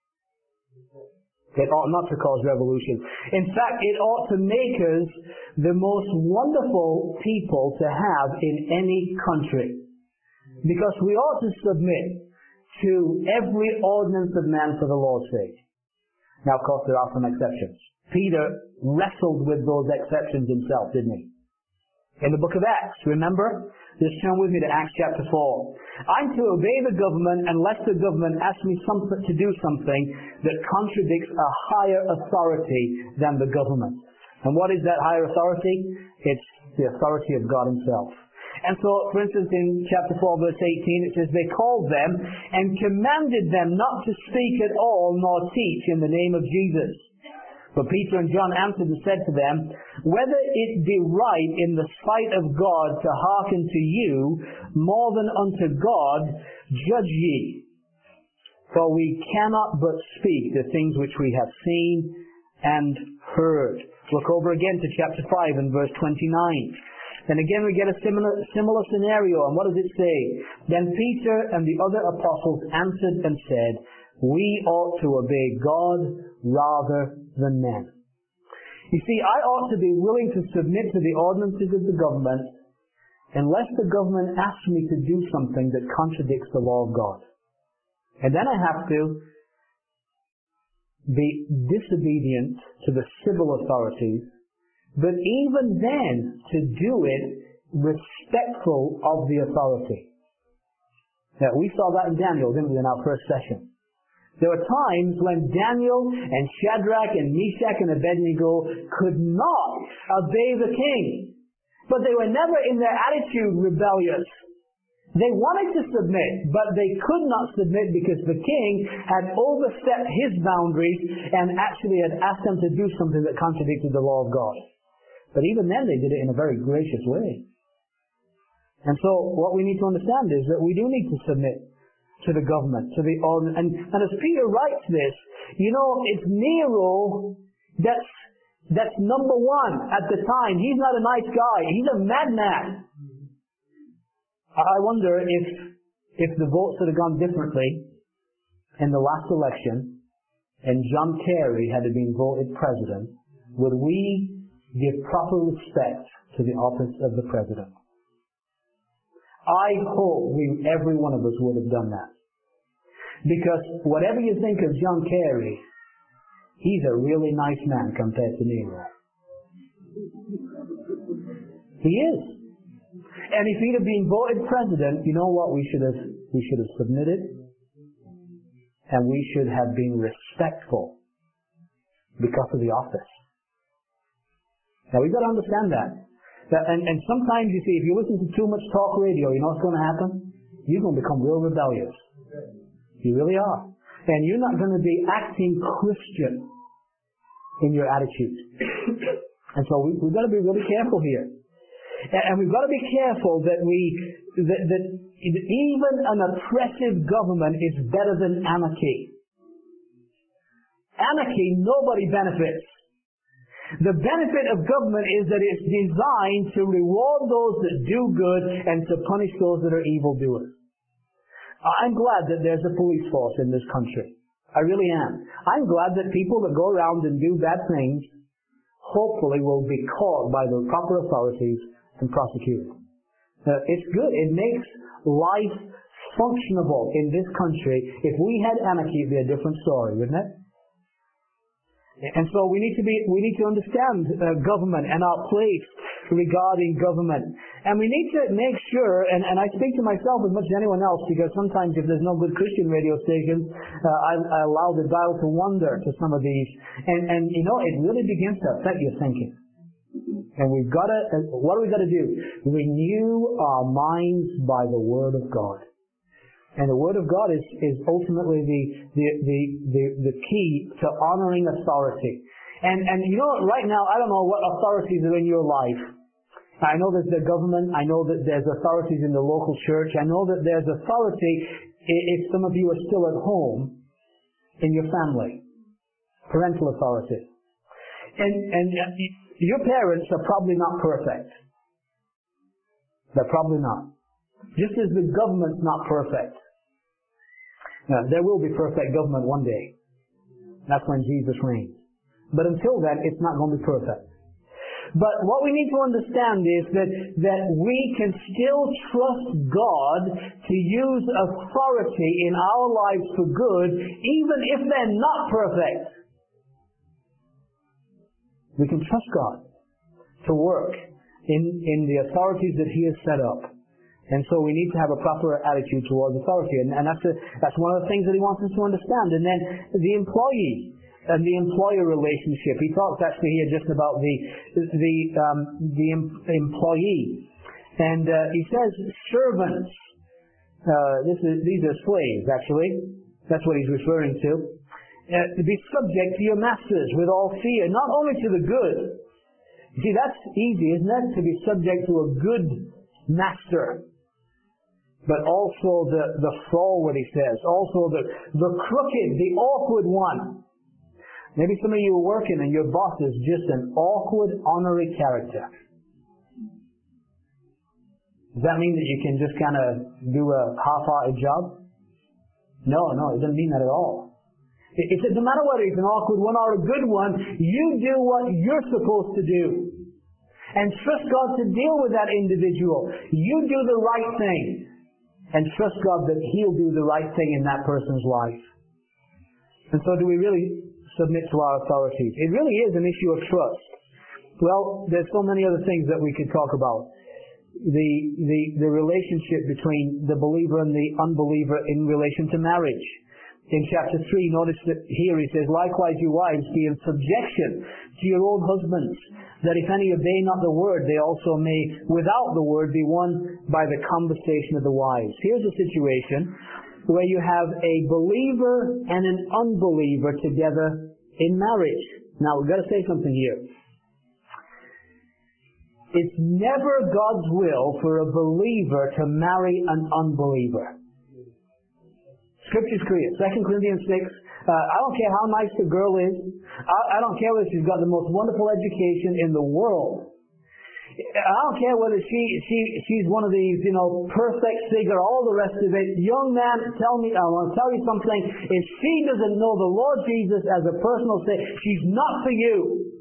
It ought not to cause revolution. In fact, it ought to make us the most wonderful people to have in any country. Because we ought to submit to every ordinance of man for the Lord's sake. Now, of course, there are some exceptions. Peter wrestled with those exceptions himself, didn't he? In the book of Acts, remember? Just turn with me to Acts chapter 4. I'm to obey the government unless the government asks me to do something that contradicts a higher authority than the government. And what is that higher authority? It's the authority of God himself. And so, for instance, in chapter 4, verse 18, it says, they called them and commanded them not to speak at all nor teach in the name of Jesus. But Peter and John answered and said to them, whether it be right in the sight of God to hearken to you more than unto God, judge ye. For we cannot but speak the things which we have seen and heard. Look over again to chapter 5 and verse 29. And again we get a similar scenario. And what does it say? Then Peter and the other apostles answered and said, we ought to obey God rather than men. You see, I ought to be willing to submit to the ordinances of the government unless the government asks me to do something that contradicts the law of God. And then I have to be disobedient to the civil authorities, but even then, to do it respectful of the authority. Now, we saw that in Daniel, didn't we, in our first session? There were times when Daniel and Shadrach and Meshach and Abednego could not obey the king. But they were never in their attitude rebellious. They wanted to submit, but they could not submit because the king had overstepped his boundaries and actually had asked them to do something that contradicted the law of God. But even then they did it in a very gracious way. And so what we need to understand is that we do need to submit to the government, to the ordinance. And as Peter writes this, you know, it's Nero that's number one at the time. He's not a nice guy. He's a madman. I wonder if the votes had gone differently in the last election and John Kerry had been voted president, would we give proper respect to the office of the president? I hope every one of us would have done that. Because whatever you think of John Kerry, he's a really nice man compared to Nero. He is. And if he'd have been voted president, you know what? We should have submitted, and we should have been respectful because of the office. Now we've got to understand that. And sometimes, you see, if you listen to too much talk radio, you know what's going to happen? You're going to become real rebellious. You really are. And you're not going to be acting Christian in your attitude. And so we've got to be really careful here. And we've got to be careful that that even an oppressive government is better than anarchy. Anarchy, nobody benefits. The benefit of government is that it's designed to reward those that do good and to punish those that are evildoers. I'm glad that there's a police force in this country. I really am. I'm glad that people that go around and do bad things hopefully will be caught by the proper authorities and prosecuted. It's good. It makes life functionable in this country. If we had anarchy, it'd be a different story, wouldn't it? And so we need to understand government and our place regarding government. And we need to make sure, and I speak to myself as much as anyone else, because sometimes if there's no good Christian radio stations, I allow the dial to wander to some of these. And you know, it really begins to affect your thinking. And we've got to, what do we got to do? Renew our minds by the Word of God. And the Word of God is ultimately the key to honoring authority. And you know, right now, I don't know what authorities are in your life. I know there's the government. I know that there's authorities in the local church. I know that there's authority if some of you are still at home in your family. Parental authority. And your parents are probably not perfect. They're probably not. Just as the government's not perfect. Now, there will be perfect government one day. That's when Jesus reigns. But until then, it's not going to be perfect. But what we need to understand is that we can still trust God to use authority in our lives for good, even if they're not perfect. We can trust God to work in the authorities that He has set up. And so we need to have a proper attitude towards authority. And that's one of the things that He wants us to understand. And then the employee and the employer relationship. He talks actually here just about the employee. And he says servants. These are slaves, actually. That's what he's referring to. To be subject to your masters with all fear, not only to the good. You see, that's easy, isn't it? To be subject to a good master. But also the forward, he says. Also the crooked, the awkward one. Maybe some of you are working and your boss is just an awkward, ornery character. Does that mean that you can just kind of do a half-hearted job? No, it doesn't mean that at all. It says no matter whether he's an awkward one or a good one, you do what you're supposed to do. And trust God to deal with that individual. You do the right thing. And trust God that He'll do the right thing in that person's life. And so do we really submit to our authorities? It really is an issue of trust. Well, there's so many other things that we could talk about. The relationship between the believer and the unbeliever in relation to marriage. In chapter 3, notice that here he says, likewise you wives, be in subjection to your own husbands, that if any obey not the word, they also may, without the word, be won by the conversation of the wives. Here's a situation where you have a believer and an unbeliever together in marriage. Now, we've got to say something here. It's never God's will for a believer to marry an unbeliever. Scripture's clear. 2 Corinthians 6. I don't care how nice the girl is. I don't care whether she's got the most wonderful education in the world. I don't care whether she's one of these, perfect figure, all the rest of it. Young man, I want to tell you something. If she doesn't know the Lord Jesus as a personal Savior, she's not for you.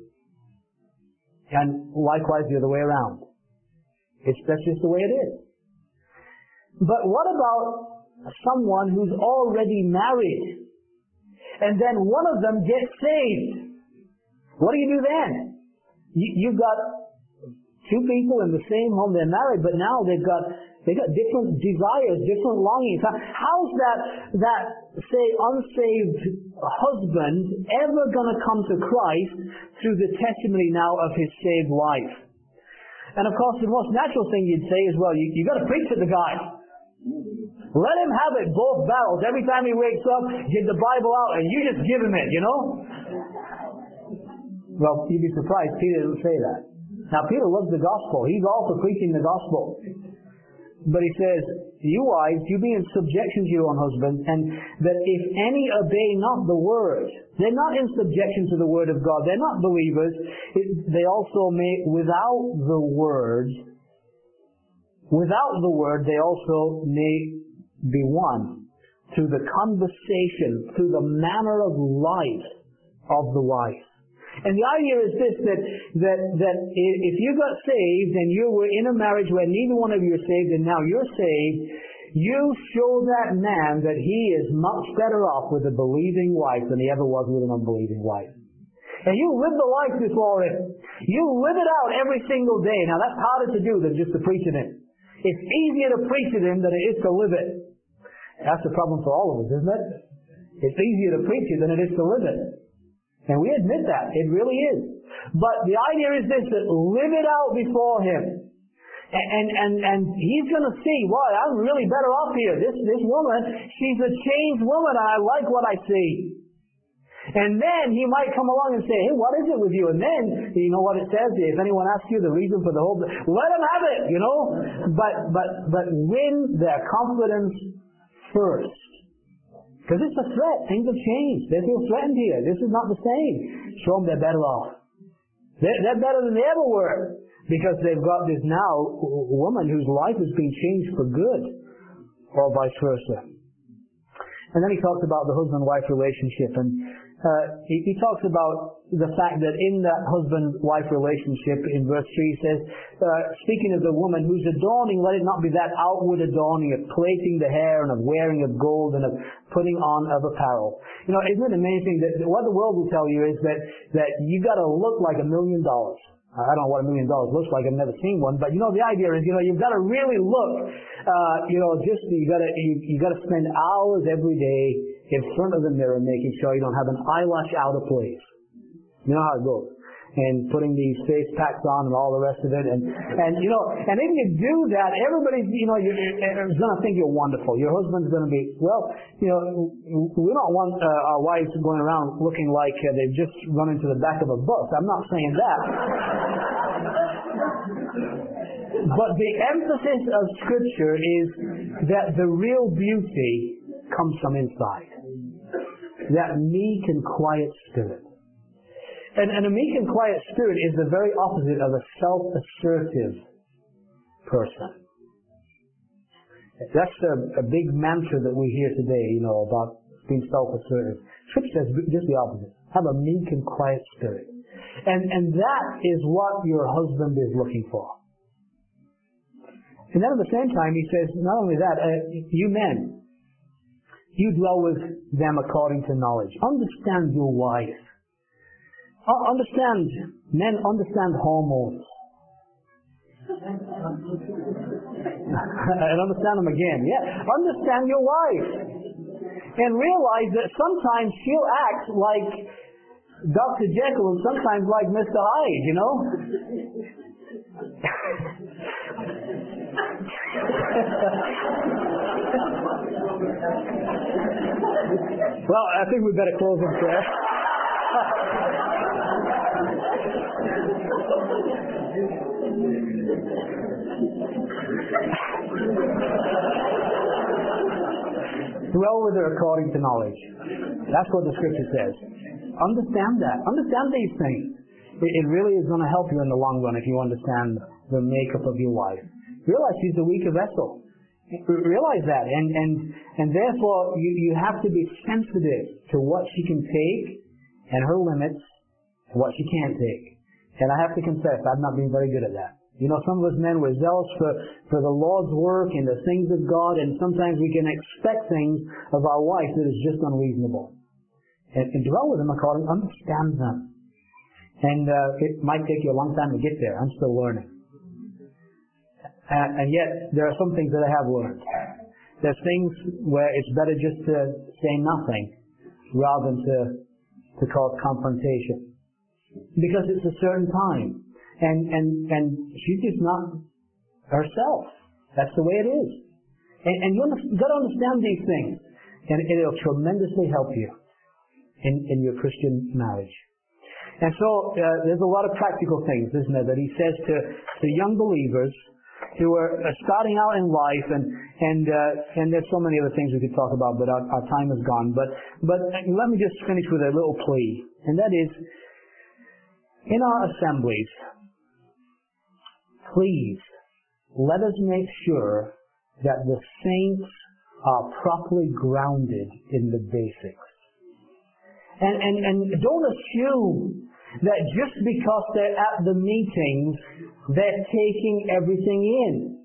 And likewise the other way around. That's just the way it is. But what about someone who's already married, and then one of them gets saved? What do you do then? You've got two people in the same home, they're married, but now they've got different desires, different longings. How's that say unsaved husband ever going to come to Christ through the testimony now of his saved wife? And of course, the most natural thing you'd say is, well, you got to preach to the guy. Let him have it both barrels. Every time he wakes up, get the Bible out, and you just give him it, Well, you'd be surprised Peter didn't say that. Now, Peter loves the gospel. He's also preaching the gospel. But he says, you wives, you be in subjection to your own husbands, and that if any obey not the word, they're not in subjection to the word of God. They're not believers. They also may, without the word, they also may be won through the conversation, through the manner of life of the wife. And the idea is this, that if you got saved and you were in a marriage where neither one of you are saved and now you're saved, you show that man that he is much better off with a believing wife than he ever was with an unbelieving wife. And you live the life before him. You live it out every single day. Now that's harder to do than just to preach it in. It's easier to preach it in than it is to live it. That's the problem for all of us, isn't it? It's easier to preach it than it is to live it. And we admit that. It really is. But the idea is this, that live it out before him. And he's going to see, well, I'm really better off here. This woman, she's a changed woman. I like what I see. And then he might come along and say, hey, what is it with you? And then, you know what it says? If anyone asks you the reason for the whole, let them have it, you know. But win their confidence first. Because it's a threat. Things have changed. They feel threatened here. This is not the same. Show them they're better off. They're better than they ever were. Because they've got this now woman whose life has been changed for good. Or vice versa. And then he talks about the husband-wife relationship. And he talks about the fact that in that husband-wife relationship, in verse 3, he says, speaking of the woman who's adorning, let it not be that outward adorning of plaiting the hair and of wearing of gold and of putting on of apparel. You know, isn't it amazing that what the world will tell you is that you got to look like $1 million. I don't know what $1 million looks like. I've never seen one. But you know, the idea is, you've got to really look, you got to spend hours every day in front of the mirror making sure you don't have an eyelash out of place. You know how it goes. And putting these face packs on and all the rest of it. And if you do that, everybody's, is going to think you're wonderful. Your husband's going to be, we don't want our wives going around looking like they've just run into the back of a bus. I'm not saying that. But the emphasis of Scripture is that the real beauty comes from inside. That meek and quiet spirit. And a meek and quiet spirit is the very opposite of a self-assertive person. That's a big mantra that we hear today, about being self-assertive. Scripture says just the opposite. Have a meek and quiet spirit. And that is what your husband is looking for. And then at the same time, he says, not only that, you men, you dwell with them according to knowledge. Understand your wife. Men understand hormones. And understand them again. Yeah. Understand your wife. And realize that sometimes she'll act like Dr. Jekyll and sometimes like Mr. Hyde, Well, I think we better close in prayer. Dwell with her according to knowledge. That's what the Scripture says. Understand that. Understand these things. It really is going to help you in the long run if you understand the makeup of your wife. Realize she's a weaker vessel. Realize that. And therefore, you have to be sensitive to what she can take and her limits and what she can't take. And I have to confess, I've not been very good at that. Some of us men were zealous for the Lord's work and the things of God, and sometimes we can expect things of our wife that is just unreasonable. And dwell with them according, understand them. And it might take you a long time to get there. I'm still learning. And yet, there are some things that I have learned. There's things where it's better just to say nothing rather than to cause confrontation. Because it's a certain time. And she's just not herself. That's the way it is. And you've got to understand these things. And it'll tremendously help you in your Christian marriage. And so there's a lot of practical things, isn't there, that he says to young believers who are starting out in life, and there's so many other things we could talk about, but our time is gone. But let me just finish with a little plea, and that is, in our assemblies, please let us make sure that the saints are properly grounded in the basics. And don't assume that just because they're at the meetings, they're taking everything in.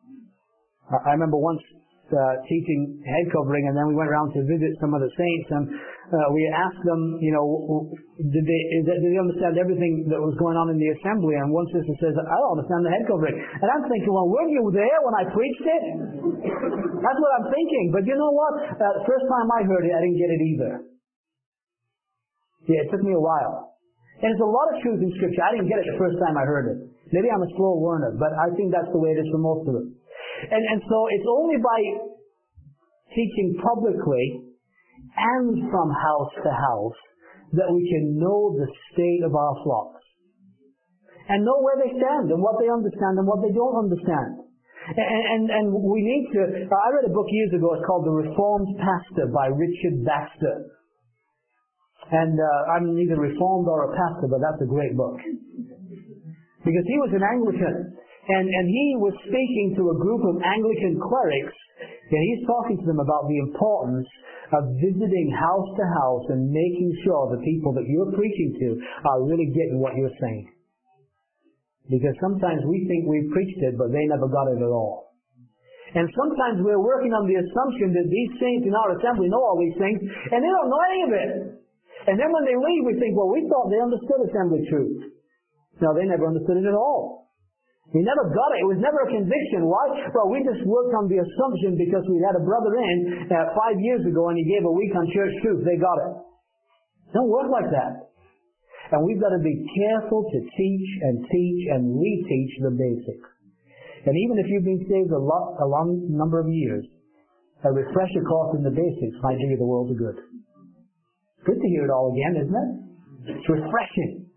I remember once teaching head covering, and then we went around to visit some of the saints, and we asked them, did they understand everything that was going on in the assembly? And one sister says, I don't understand the head covering. And I'm thinking, well, weren't you there when I preached it? That's what I'm thinking. But you know what? The first time I heard it, I didn't get it either. Yeah, it took me a while. And there's a lot of truth in Scripture. I didn't get it the first time I heard it. Maybe I'm a slow learner, but I think that's the way it is for most of it. And so it's only by teaching publicly and from house to house that we can know the state of our flocks and know where they stand and what they understand and what they don't understand. And we need to... I read a book years ago. It's called The Reformed Pastor by Richard Baxter. And I'm neither Reformed or a pastor, but that's a great book. Because he was an Anglican. And he was speaking to a group of Anglican clerics, and he's talking to them about the importance of visiting house to house and making sure the people that you're preaching to are really getting what you're saying. Because sometimes we think we've preached it, but they never got it at all. And sometimes we're working on the assumption that these saints in our assembly know all these things, and they don't know any of it. And then when they leave, we think, well, we thought they understood assembly truth. No, they never understood it at all. We never got it. It was never a conviction. Why? Well, we just worked on the assumption because we had a brother in 5 years ago and he gave a week on church truth. They got it. It don't work like that. And we've got to be careful to teach and reteach the basics. And even if you've been saved a long number of years, a refresher course in the basics might do you the world of good. It's good to hear it all again, isn't it? It's refreshing.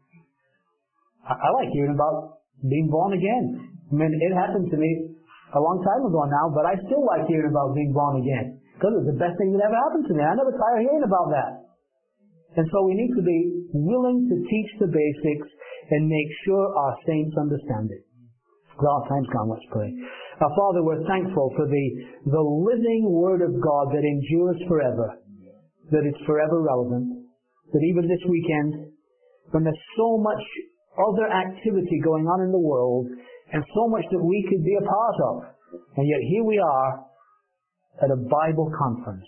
I like hearing about being born again. I mean, it happened to me a long time ago now, but I still like hearing about being born again. Because it's the best thing that ever happened to me. I never tire hearing about that. And so we need to be willing to teach the basics and make sure our saints understand it. Well, time's gone. Let's pray. Our Father, we're thankful for the living Word of God that endures forever, that it's forever relevant, that even this weekend, when there's so much other activity going on in the world, and so much that we could be a part of. And yet here we are at a Bible conference.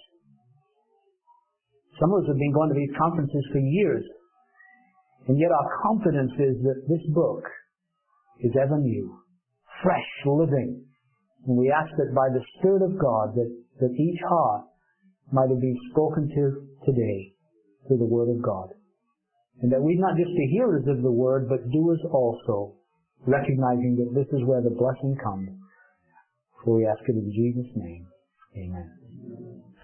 Some of us have been going to these conferences for years, and yet our confidence is that this book is ever new, fresh, living. And we ask that by the Spirit of God that each heart might have been spoken to today through the Word of God. And that we not just be hearers of the Word, but doers also, recognizing that this is where the blessing comes. For we ask it in Jesus' name. Amen.